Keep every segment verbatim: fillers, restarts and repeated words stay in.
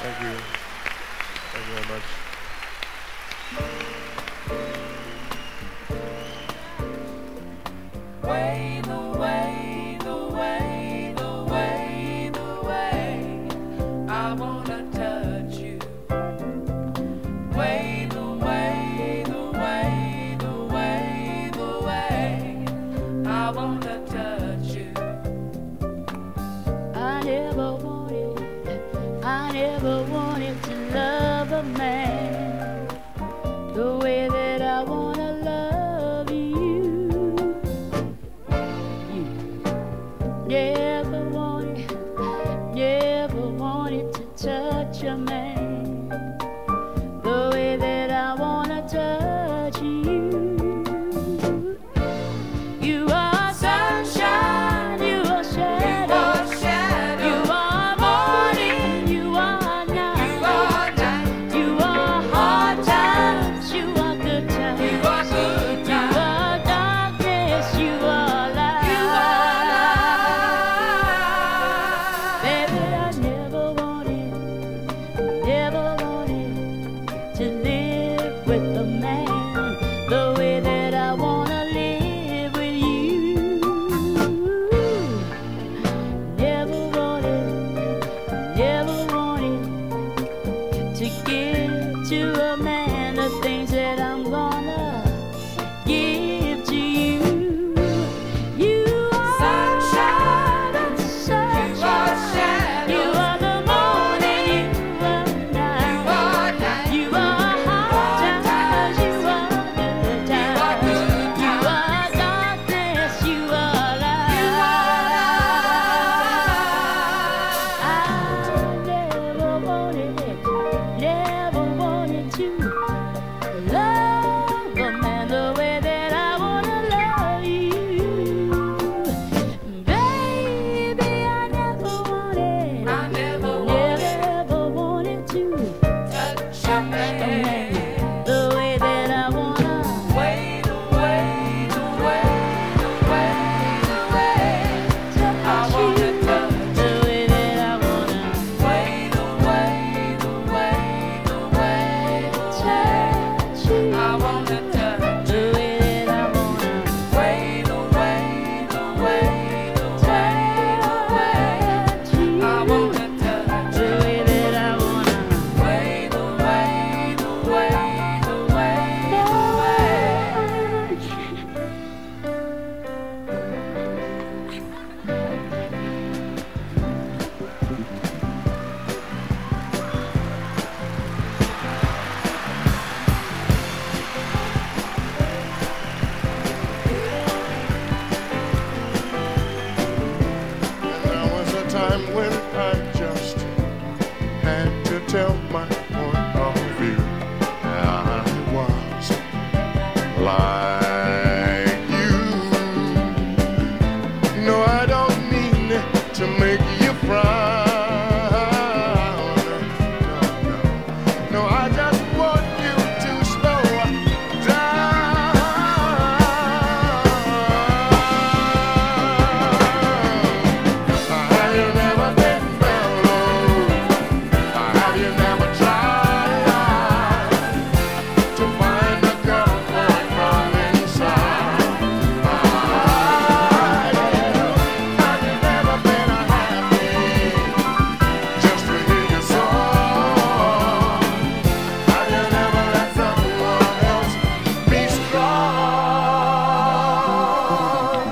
Thank you. Thank you very much. Way, the way, the way, the way, the way I wanna touch you. Way, the way, the way, the way, the way I wanna touch you. I never wanted, I never wanted to love a man the way that I wanna love you. You never wanted, never wanted to touch a man the way that I wanna touch you. You are sunshine, you are shadow, you are morning, you are night, you are hard times, you are good times, you are darkness, you are light. Baby, I never wanted, never wanted to live with a man the way that I wanna live with you. Never wanted, never wanted to give to a man the things that I'm gonna give to you. You are sunshine, sunshine. You are the morning, you are night. You are hard times, you are good times. You are darkness, you are light. I never wanted, never wanted to love a man the way that I wanna love you. Baby, I never wanted, I never never wanted to touch a a man man. the way that I wanna. Way, the way, the way, the way, the way I wanna touch The way that I wanna Way, the way, the way, the way, the way touch you. I wanna touch The way that I wanna Way, the way, the way, the way, the way touch you. I wanna touch The way that I wanna Way, the way, the way, the way, the way There was a time when I just had to tell my point of view. I was like you. No, I don't mean to make you frown. No, no, no, I just want you to slow down. Have you never been mellow? Have you never tried to find a comfort from inside? Have you never been happy just to hear your song? Have you never let someone else be strong?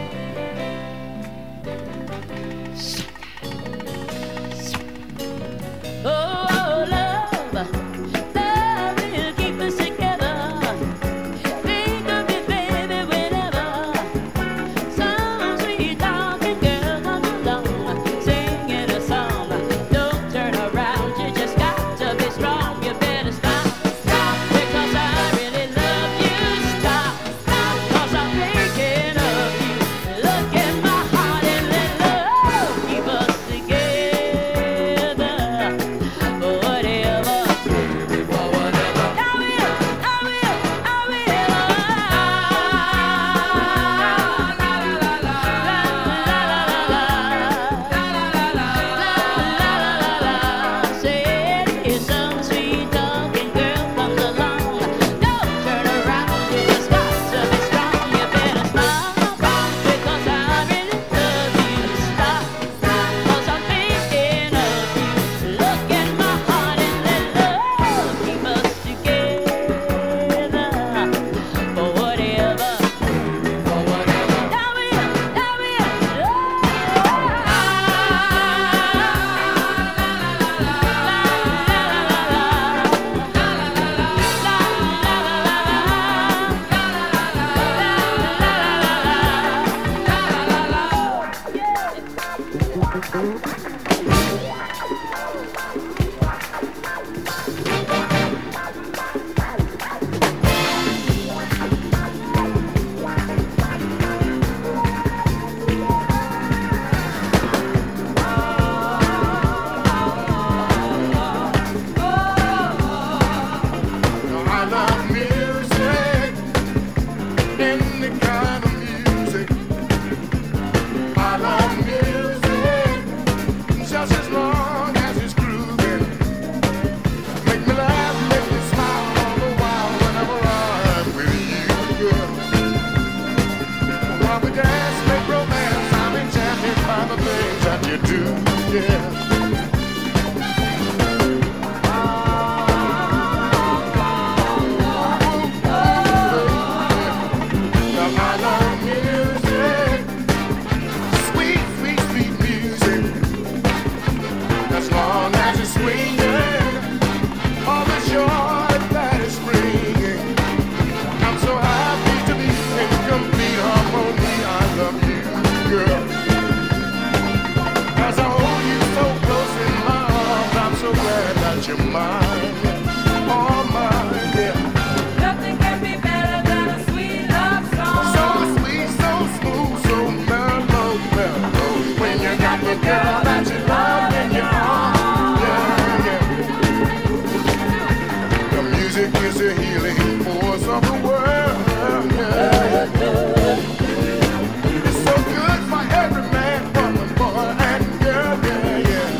Oh, love, love will keep us together. Think of it, baby, whenever some sweet talking girl comes along, singing a song. Don't turn around, you just got to be strong. You better stop, stop, because I really love you. Stop, stop, 'cause I'm thinking of you. Look in my heart and let love keep I love music, any kind of music. I love music, just as long as it's grooving. Make me laugh, make me smile all the while whenever I'm with you, girl. While we dance, make romance, I'm enchanted by the things that you do, yeah. You're mine, all mine, yeah. Nothing can be better than a sweet love song. So sweet, so smooth, so mellow, mellow. When you got the girl that you love in your arms, yeah, yeah. The music is a healing force of the world, yeah. It's so good for every man, woman, boy, and girl, yeah, yeah.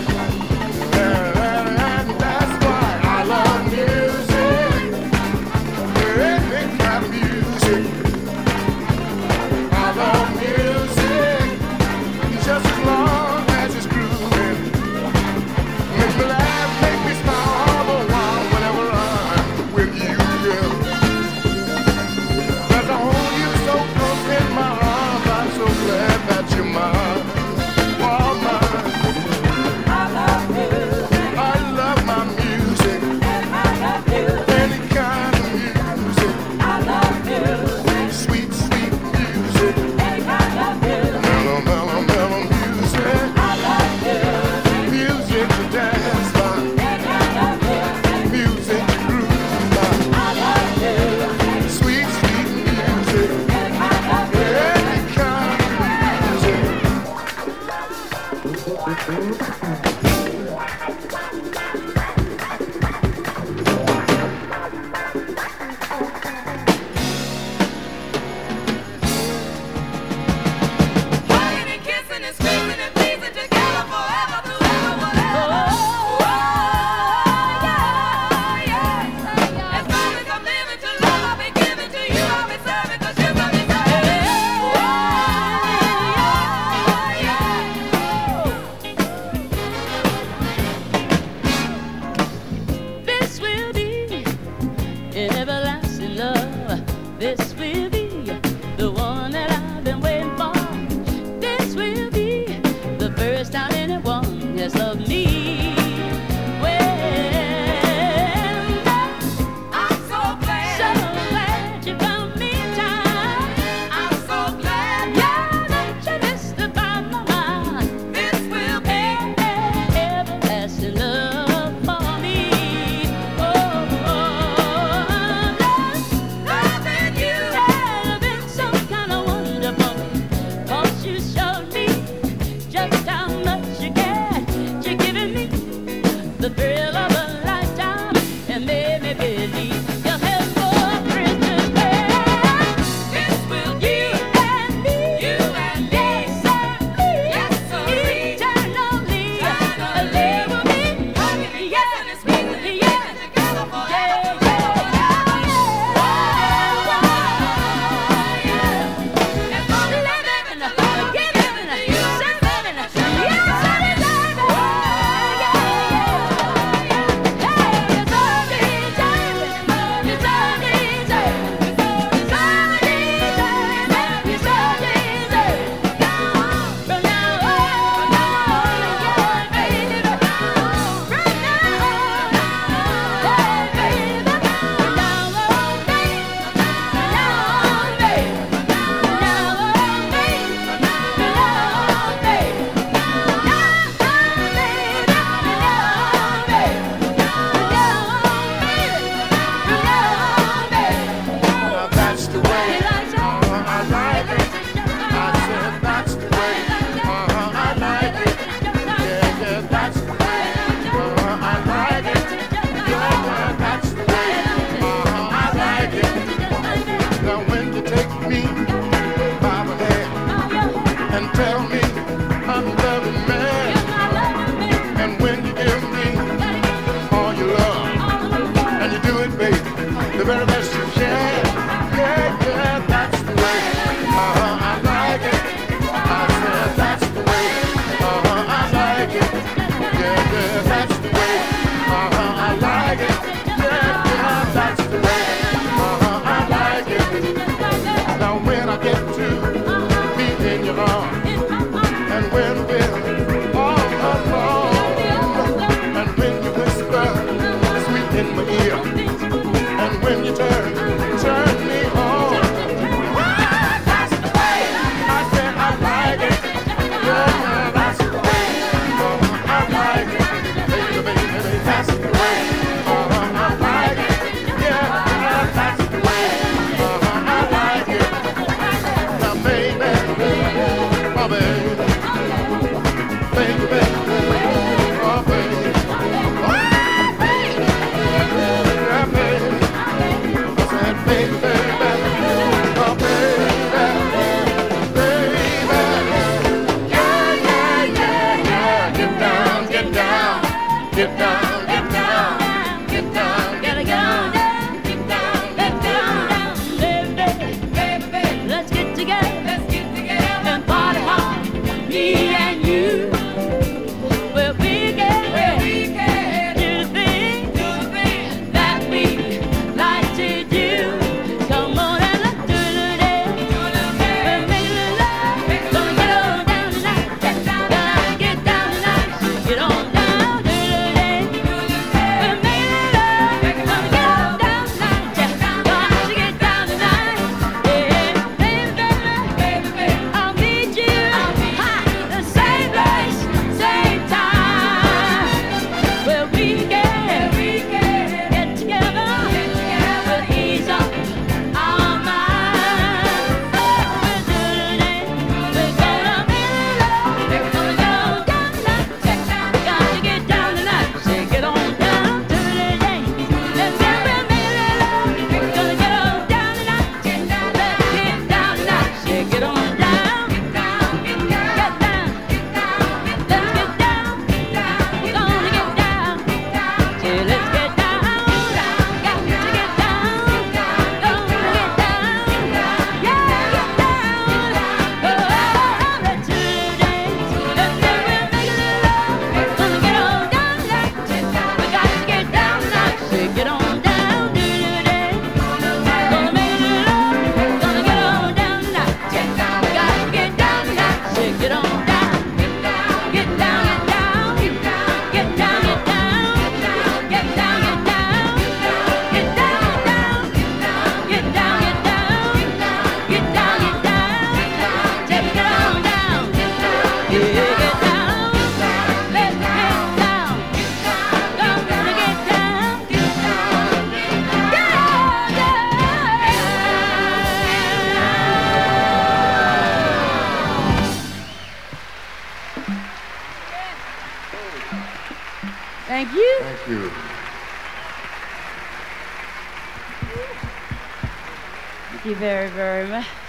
loving man. And when you give me all your love, and you do it, baby, the very best you can. Yeah, yeah, that's the way. Uh-huh, I like it. I said that's the way. Uh-huh, I like it. Yeah, yeah, that's the way. Uh-huh, I like it. Yeah, yeah, that's the way. Uh-huh, I like it. Now when I get to be in your arms, and when we're all alone, and when you whisper sweet in my ear, and when you turn, turn me on. That's the way. I said I like it. Yeah, yeah, that's the way. Uh-huh, I like it. Baby, baby, baby, that's the way. Uh-huh, I like it. Yeah, yeah, that's the way. Uh-huh, I like it. Now, baby, oh, baby, baby, baby, oh, baby. Yeah, baby. I said, baby, baby, oh, baby, baby. Yeah, yeah, yeah, yeah. Get down, get down, get down, get down, get down, Gotta get on down, get down, get down, baby, baby. Let's get together, let's get together and party hard, me and you. Where we can, where we can do the things, do the things that we like to do. Come on and let's do the dance, do the dance. We're making the love, gonna get on down tonight, get down, gonna get down tonight, get on down, do the dance, do the dance. We're making the love, gonna get on down tonight, get down, gonna get down tonight. Yeah, baby, baby, baby, I'll meet you, I'll meet you, the same place, same time, where we can, we can get together, get together, ease up our minds. Oh, we're doing it, we're gonna make it love, we're gonna go down tonight, check down, gotta get down tonight, say get on down to the day, let's get we're making it love, we're gonna get on down tonight, get down, let's get down tonight, say get on down, get down, get down, get down, get down, let's get down, get down, we're gonna get down, get down, say let's get down, got to get down, gonna get down, yeah, get down, oh, let's do the dance, let's say we're making it love, we're gonna get on down tonight, we got to get down tonight, say get on down, do the dance, gonna make it love, we're gonna get on down tonight, we got to get down tonight, say get on down, get down, get down, get down, get down, get down, get down, get down, get down, get down, get down, get down, get down, get down, just get on down, yeah, get down, let's get down, gonna get down, get down. Thank you. Thank you. Thank you very, very much.